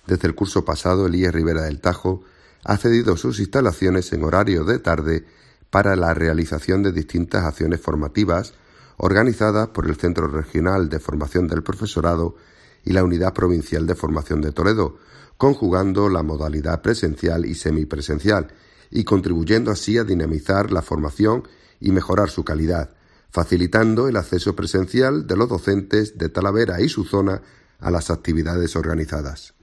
Desde el curso pasado, el IES Ribera del Tajo ha cedido sus instalaciones en horario de tarde para la realización de distintas acciones formativas organizadas por el Centro Regional de Formación del Profesorado y la Unidad Provincial de Formación de Toledo, conjugando la modalidad presencial y semipresencial y contribuyendo así a dinamizar la formación y mejorar su calidad, facilitando el acceso presencial de los docentes de Talavera y su zona a las actividades organizadas.